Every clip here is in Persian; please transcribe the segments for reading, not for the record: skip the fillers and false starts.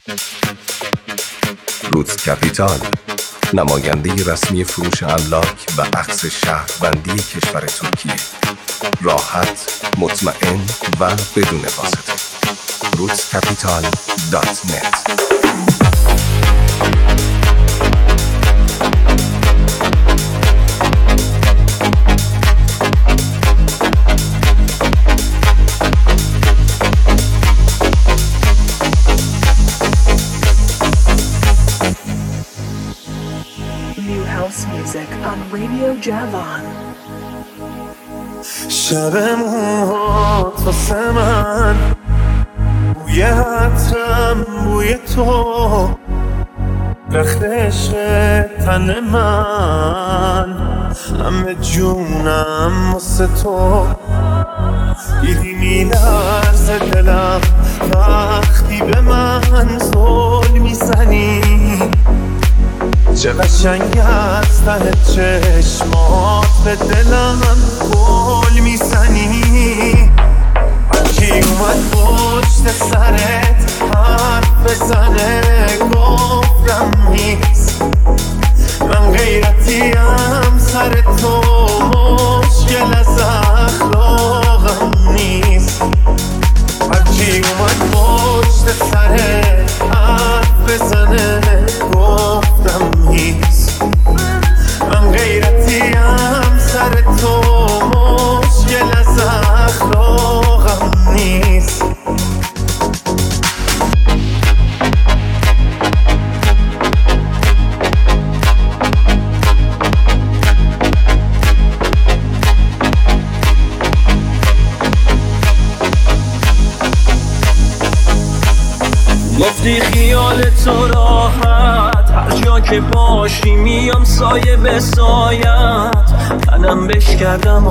روتس کپیتال، نماینده رسمی فروش املاک و عکس شهروندی کشور ترکیه. راحت، مطمئن و بدون واسطه. rootscapital.net. Music on Radio Javan. شب موهات واسه من بوی عطرم بوی تو رختش تن من همه جونم واسه تو دیدی میلرزه دلم وقتی به من زل میزنی چه قشنگ از ته چشمات به دلم گل میزنی هرکی اومد پشت سرت حرف بزنه گفتم نیست من غیرتیم سر تو مشکل از اخلاقم نیست هرکی اومد پشت سرت حرف بزنه گفتم نیست من غیرتیم سر تو مشکل از اخلاقم نیست گفتی خیال تو راحت هر جا که باشی میام سایه به سایت منم بش کردم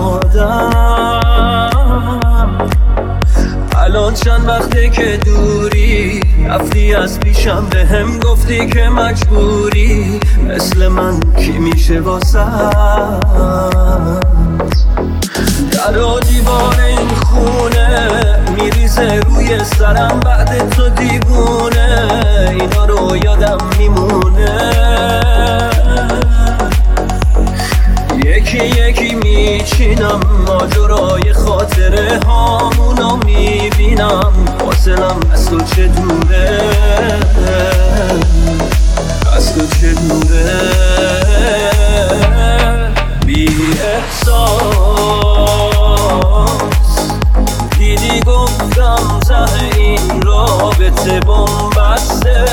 آدم الان چند وقته که دوری رفتی از پیشم به هم گفتی که مجبوری مثل من کی میشه واسه در و دیوار این خونه میریزه روی سرم بعد تو دیوونه اینا رو یادم میمونه یکی یکی میچینم ماجرای خاطره هامونو میبینم فاصلم از تو چه دوره از تو چه دوره بی احساس دیدی گفتم ته این رابطه بنبسته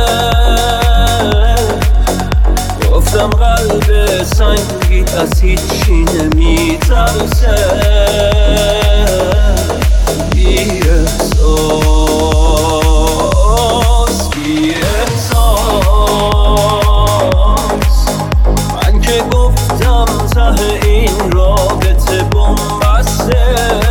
گفتم قلب سنگیت از هیچی نمیترسه بی احساس بی احساس من که گفتم ته این رابطه بنبسته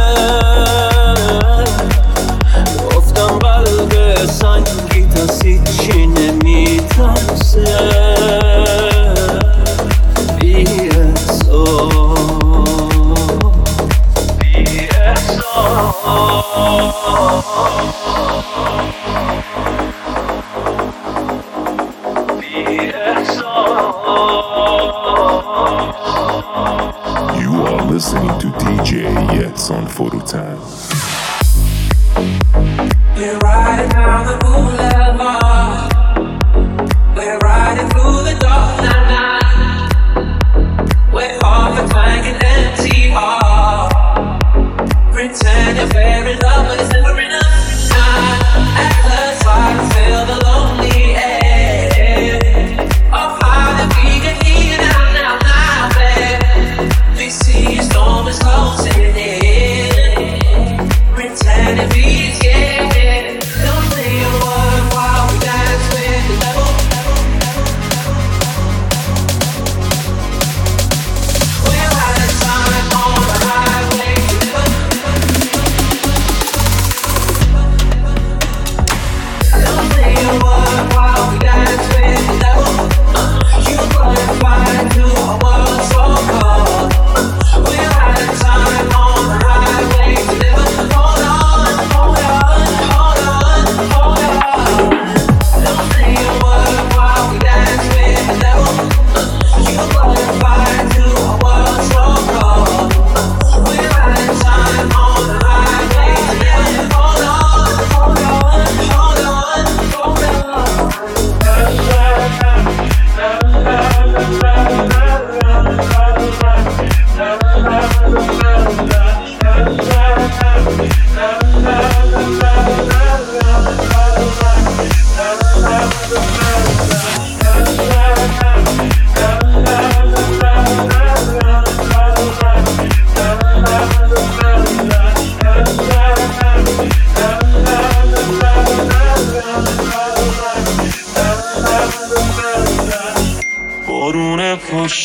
گفتم قلب سنگیت از هیچی نمیترسه You are listening to DJ Yetz on Forutan. We're riding down the boulevard. We're riding through the dark night. We're off a clanging empty heart. Pretending we're in love, but it's never enough. At first, I can feel the lonely air of how that we get here now, babe. We see a storm is closing in.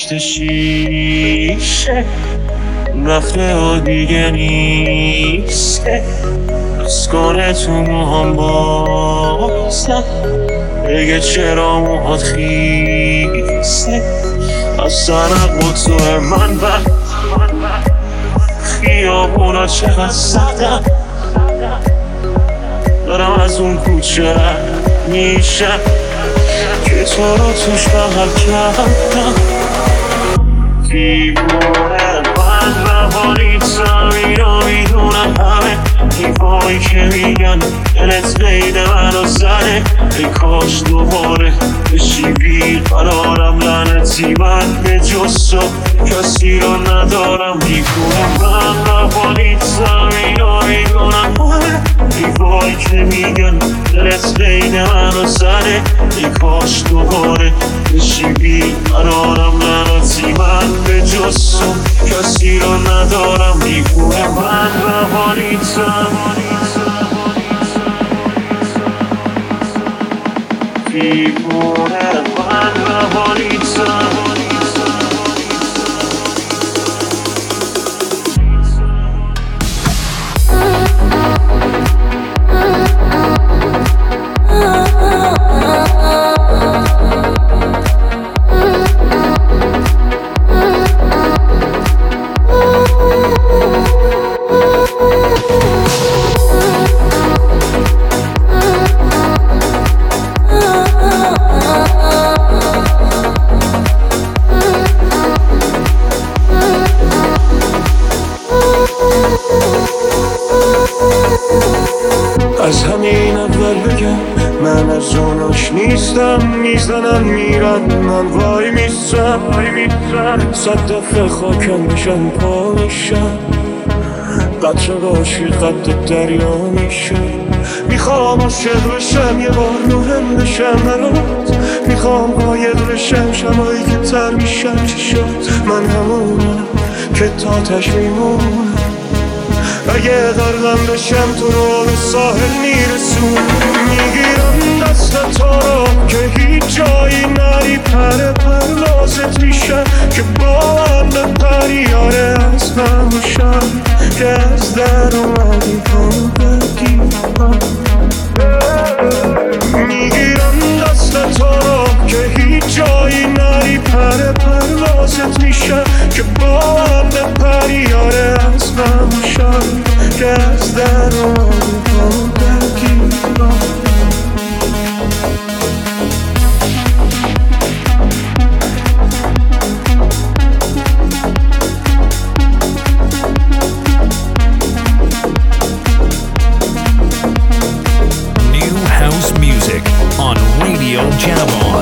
پشت شیشه رفته و دیگه نیسته بس کنه تو موهام بازم بگه چرا موهات خیسته از سرق و تو من وقت خیابونا چقدر سختم دارم از اون کوچه میشم که تو رو توش بغل کردم دیوونه من روانیتم اینو میدونم همه دیوایی که میگن دلت قید منو زنه ای کاش دوباره بشی بیقرارم لعنتی من به جز تو کسی رو ندارم دیوونه من روانیتم اینو میدونم همه دیوایی که میگن دلت قید منو زنه ای کاش دوباره بشی بیقرارم لعنتی من به جز تو کسی رو ندارم دیوونه من روانیتم دیوونه من روانیتم از همین اول بگم من از اوناش نیستم میزنن میرن من وای میستم 100 دفعه خاکم بشن پا میشم قطره باشی قد دریا میشه میخوام عاشق بشم یه بار نورم بشم برات میخوام قاید بشم شمایی که تر میشم چشات من همونم که تاتش میمونم اگه غرقم بشم تو رو به ساحل میرسون میگیرم دست تو رو که هیچ جایی نری پروازت میشم که با هم به پریاره از من باشم که از در اومدی پا بگی میگیرم دست تو رو که هیچ جایی نری پروازت میشم که با هم به پریاره از من باشم که از در اومدی پا بگی on Radio Javon.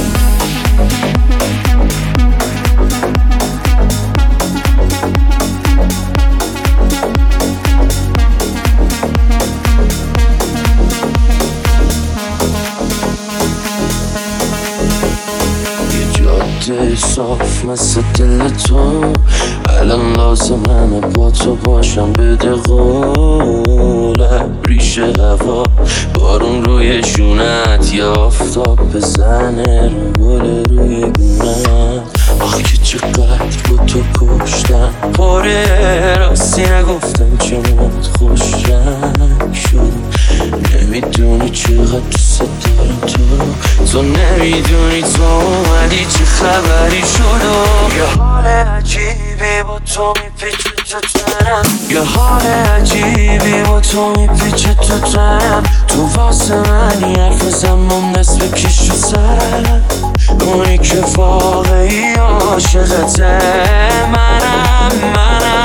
صاف مثل دل تو الان لازم همه با تو باشم بده قوله ریشه هوا بارون روی جونت یا آفتاب بزنه رو گل روی گونت آخ که چقدر با تو کشتم پاره راستی نگفتم چمت خوشم شد نمیدونی چقدر دوست دارم تو نمیدونی تو اومدی چه خبری شد یه حال عجیبی با تو میپیچه تو تنم یه حال عجیبی با تو میپیچه تو تنم تو واسه منی حرف زمان دست بکش رو سرم اونی که واقعی عاشقته منم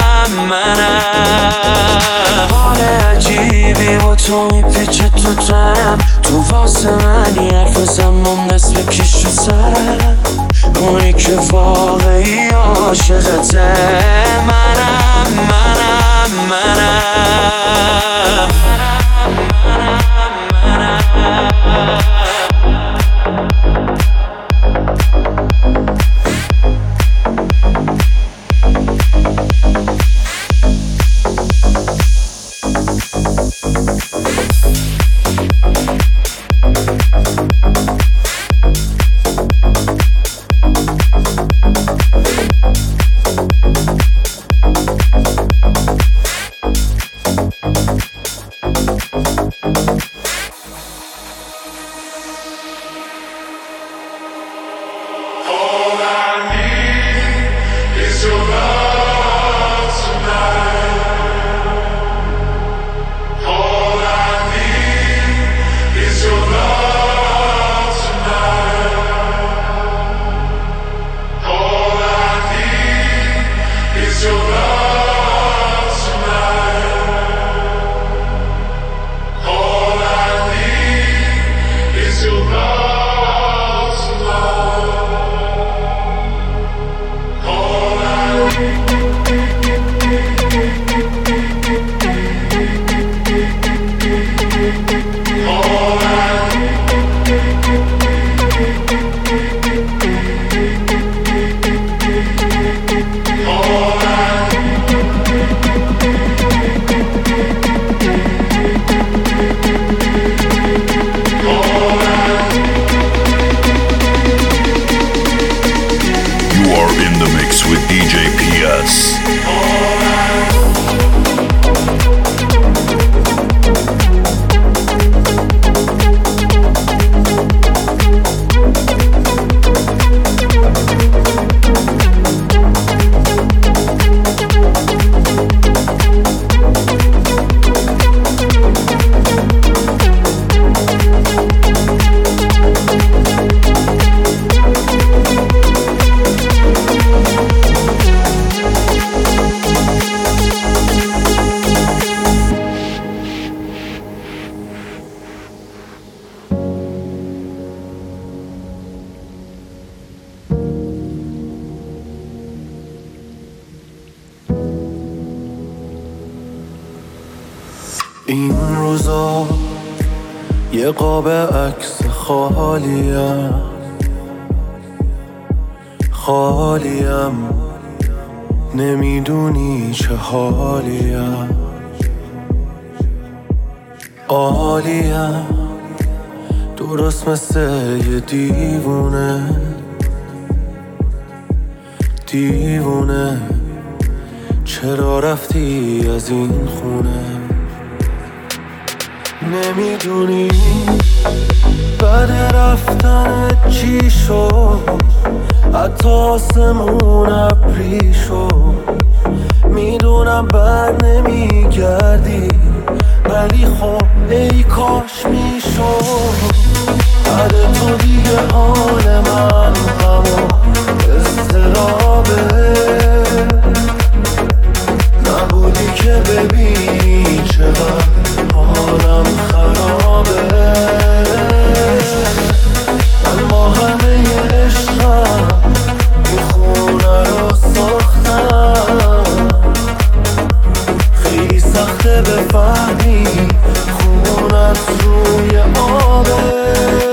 حال عجیبی با تو میپیچه تو تنم تو واسه منی حرف زمان دست بکش رو سرم اونی که واقعی عاشقته منم این روزا یه قاب عکس خالیم نمیدونی چه حالیم عالیم درست مثل یه دیوونه چرا رفتی از این خونه نمیدونی بعد رفتن چی شد حتی آسمون ابری شد میدونم بر نمیگردی ولی خب ای کاش میشد بعد تو دیگه حال من همون اضطرابه نبودی که ببینی چقدر حالم خرابه اما همه عشقم این خونه رو ساختم خیلی سخته بفهمی خونت روی آبه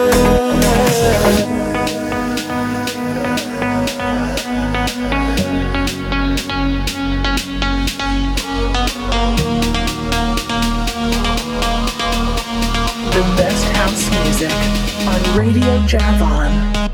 The best house music on Radio Javon.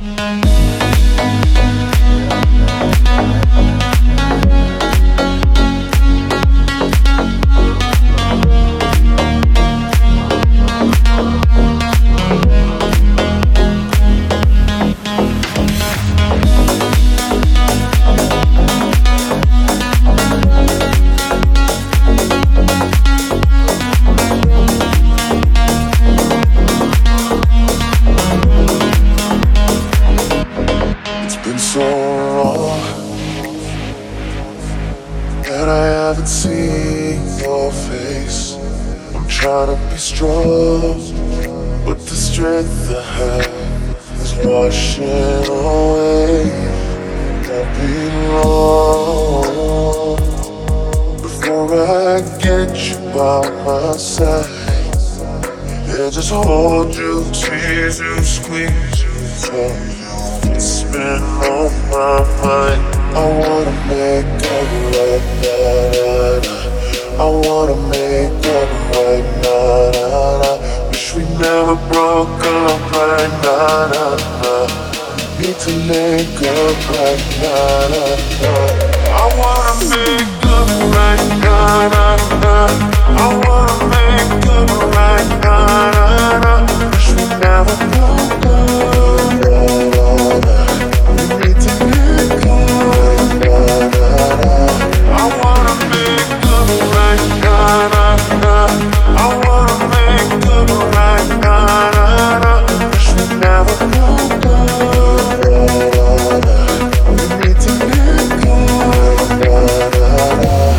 Strong, but the strength I have is washing away. I've been wrong before I get you by my side. Yeah, just hold you, tease you, squeeze you, tell you it's been on my mind. I wanna make up right now. I wanna make up right now. Wish we never broke up right now. Need to make up right now. I wanna make up right now. I wanna make up right now. Wish we never broke up. We need to make up right now. I wanna make up right now. I wanna make up right now. Wish we never broke up. We need to make up right now.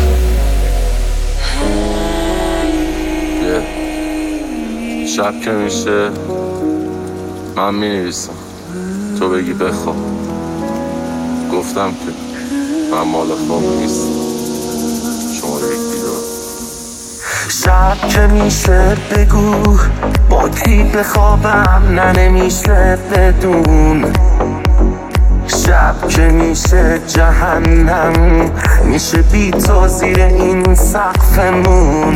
شب که میشه من مینویسم تو بگی بخواب گفتم که من مال خواب نیست شماره یک بیدار شب که میشه بگو با کی بخوابم نه نمیشه بدون شب که میشه جهنم میشه بی تو زیر این سقفمون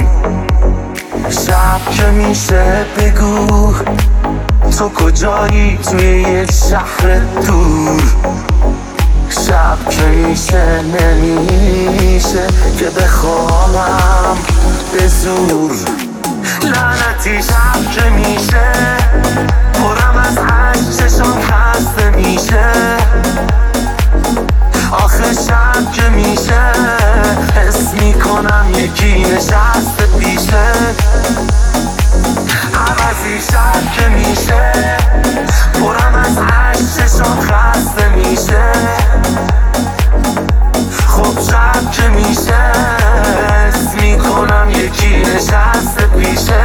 شب که میشه بگو تو کجایی توی یه شهر دور شب که میشه نمیشه که بخوابم به زور لعنتی شب که میشه پرم از عشق چشم خسته میشه آخه شب که میشه حس میکنم یکی نشسته پیشه عوضی شب که میشه پرم از عشق چشم خسته میشه خب شب که میشه حس میکنم یکی نشسته پیشه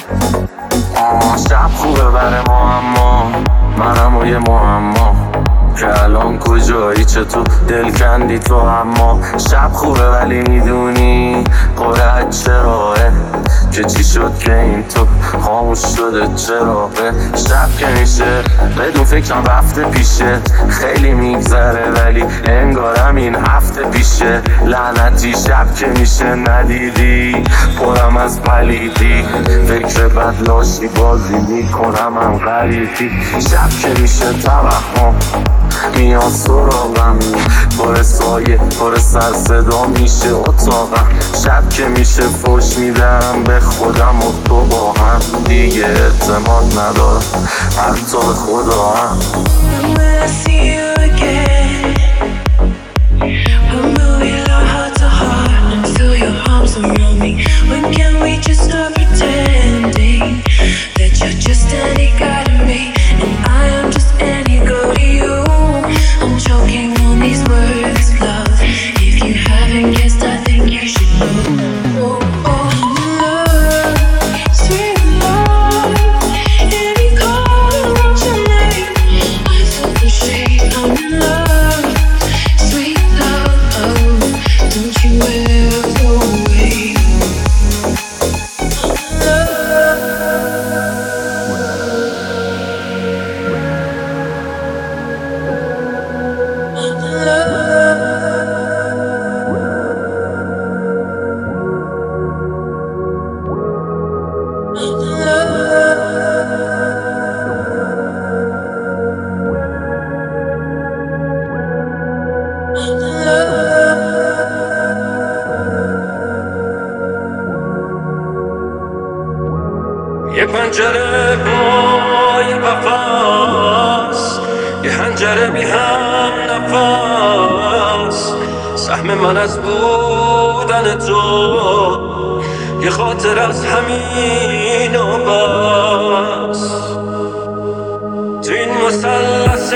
شب خوبه بره ما اما منم و یه معما که الان کجایی، چطور دل کندی تو؟ اما شب خوبه ولی میدونی قرعت چراه که چی شد که این تو خاموش شده چراغه. شب که میشه بدون فکرم رفته پیشه، خیلی میگذره ولی انگارم این هفته پیشه. لعنتی شب که میشه ندیدی پرم از پلیدی، فکر بد لاشی بازی میکنم هم غریبی. شب که میشه توهم میان سراغم، پر سایه پر سر صدا میشه اتاقم. شب که میشه فوش میدم به خودم و تو با هم دیگه اعتماد ندارم حتی به خدا هم. When I see you again, we'll move it heart to heart, feel your arms around me. When can we just stop pretending that you're just any guy to me and I am just any girl to you? I'm choking on these words, love. If you haven't guessed, I think you should know. Oh, oh, love, sweet love. Any call around your name, I feel the shade. I'm in love, sweet love. Oh, don't you ever go away. یه پنجره با یه قفص، یه حنجره بی هم نفس. سهم من از بودن تو یه خاطر از همین و بس. تو این مثلث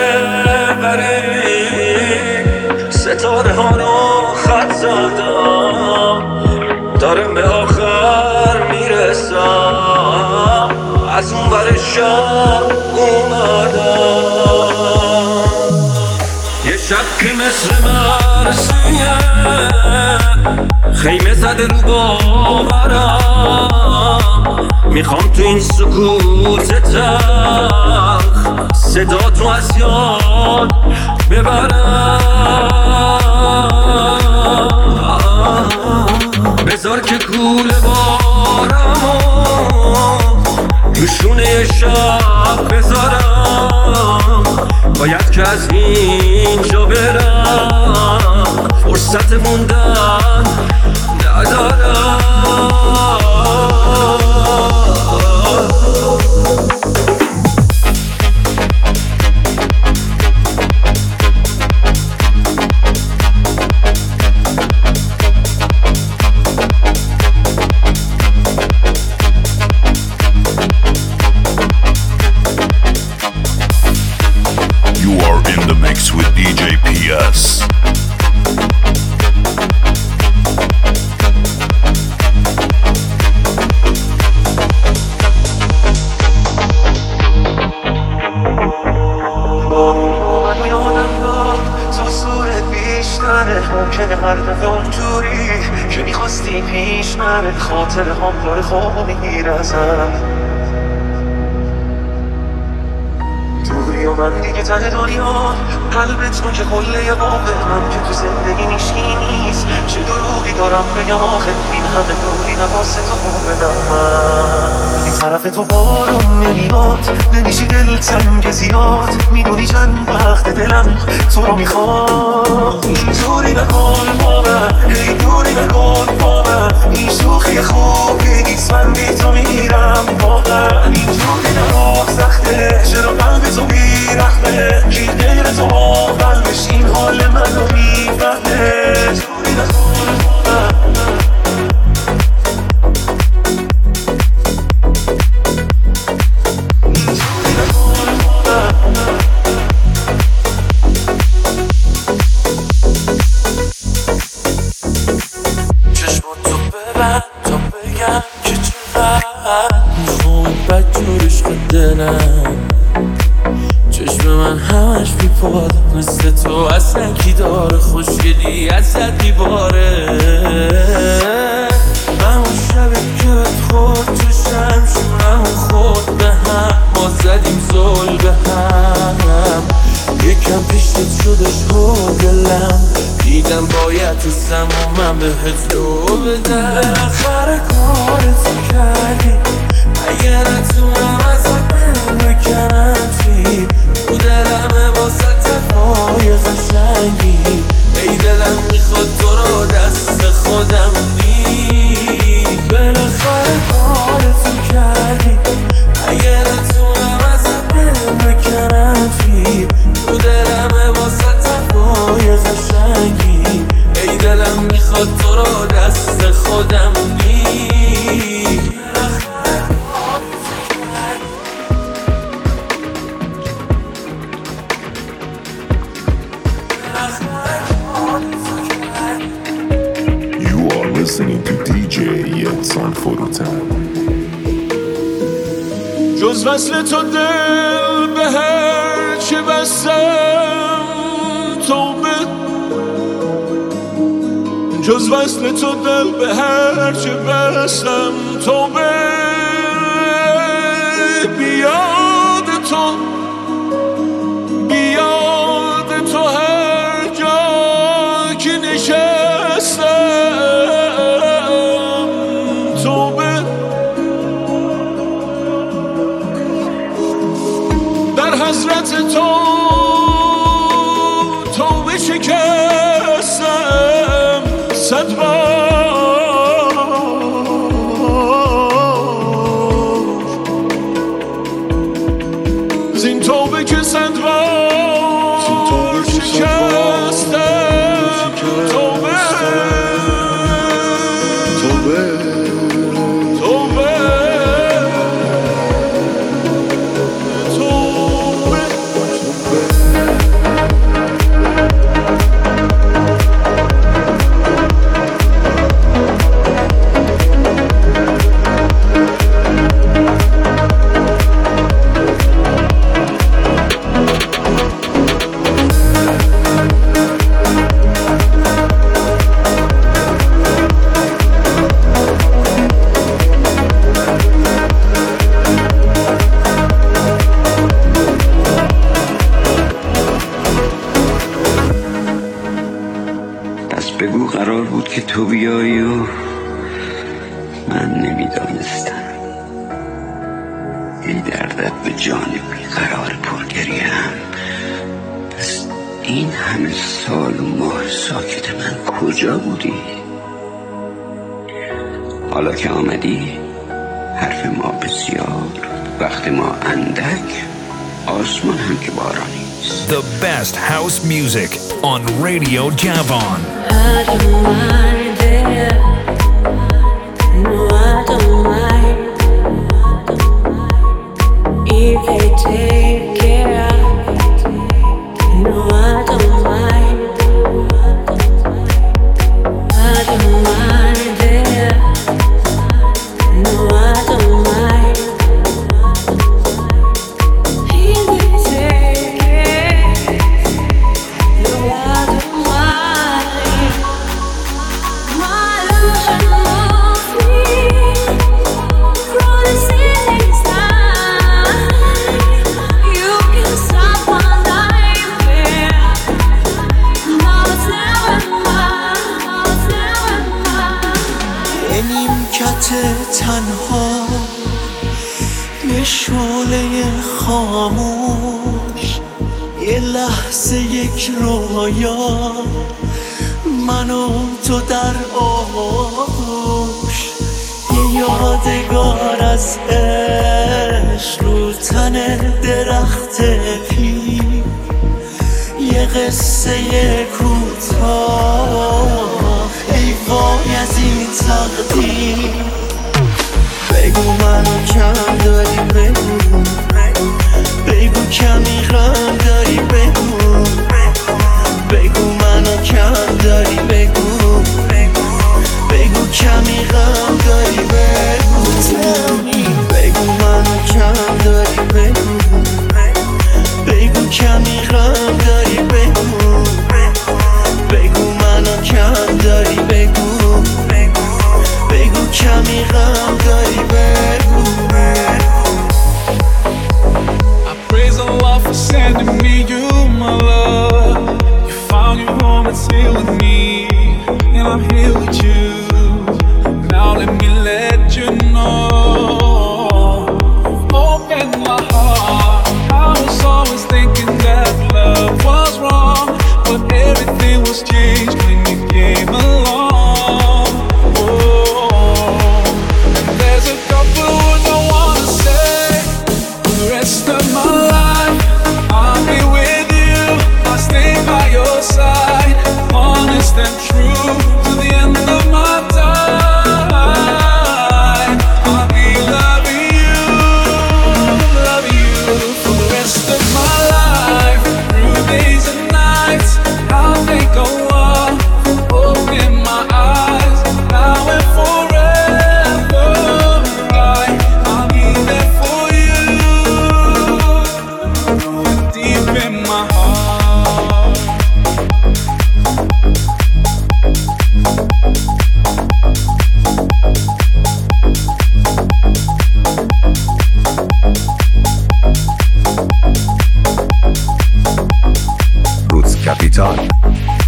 غریب ستاره ها رو خط زدم، دارم به آخر میرسم. از اون بر شب اومدم، یه شب که مثل مرسیه خیمه زده رو باورم. میخوام تو این سکوت تلخ صدا تو از یاد ببرم. بذار که کوله بارمو دوشونه یه شب بذارم. باید که از اینجا برم، فرصت موندن ندارم. With DJ PS. ممکنه هر دفعه اونجوری که میخواستی پیش نره، خاطر هم داره خواب میگیره ازم. توی و من دیگه ته دنیا، قلبت رو که کله واقعم که تو زندگی نیشکی نیست. چه دروغی دارم بگم آخه این همه دوری نواسه تو بدم. من این طرف تو بارم نمیاد، نمیشی دل تنگ زیاد. میدونی چند وقت دلم تو رو میخواد. اینجوری نکن با من، اینجوری نکن با من. این شوخی خوبی نیست، من بی تو میرم واقعا. اینجوری نکن سخته، چرا قلب تو بیرحمه. کی غیر تو قلبش این حال منو میفهمه. اینجوری نکن با من. چشم من همش بیپاده مثل تو اصلا کی داره خوشگلی ازت دیواره همون شبی که بهت خورد تو شمشونم خورد به هم ما زدیم زل به هم یکم پیشت شدش و دلم دیدم باید تو سمومم بهت رو بدم بالاخره کارتو کردی اگه نتونم ازت بکنم توی تو دلمه واسه تفای قشنگی ای دلم میخواد تو رو دست خودم نی بالاخره کارتو کردی اگه نتونم ازت بکنم توی تو دلمه واسه تفای قشنگی ای دلم میخواد تو رو دست خودم نی Listening to DJ Yets on Phototown. جز وصل تو دل به هر چه بستم توبه جز وصل تو دل به هر چه بستم توبه بیاد تو هر جا که نشستم حضرت تو توبه شکستم 100 بار زین توبه که 100 بار شکستم توبه بگو قرار بود که تو بیایی و من نمیدانستم ای دردت به جان بیقرار پرگریم پس این همه سال و ماه ساکت من کجا بودی؟ حالا که آمدی حرف ما بسیار وقت ما اندک آسمان هم که بارانی. The best house music on Radio Javon. I don't mind it. No, I don't mind. If they take care of it. No, I don't mind. I don't mind it. No, I don't mind. If they take it. No, I don't mind. My illusion of me from the city side. You can stop my nightmare. Now it's never mine. Now it's never mine. یه نیمکت تنها یه شعله خاموش یه لحظه یک رویا من و تو در آغوش یه یادگار از عشق رو تن درخت پیر یه قصه کوتاه ای وای از این تقدیر بگو منو کم داری بگو کمی غم داری بگو منو کم داری بگو کمی غم داری بگو منو کم داری بگو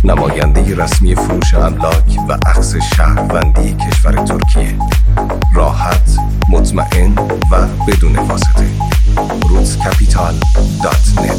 نماینده رسمی فروش املاک و اخذ شهروندی کشور ترکیه. راحت، مطمئن و بدون واسطه. rootscapital.net